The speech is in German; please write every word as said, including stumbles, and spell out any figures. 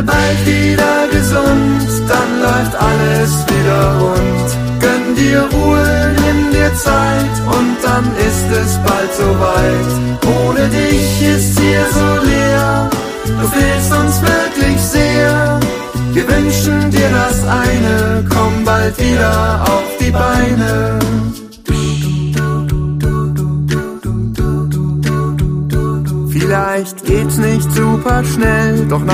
bald wieder gesund, dann läuft alles wieder rund. Gönn dir Ruhe, nimm dir Zeit und dann ist es bald soweit. Ohne dich ist hier so leer, du fehlst uns wirklich sehr. Wir wünschen dir das eine, komm bald wieder auf die Beine. Vielleicht geht's nicht super schnell, doch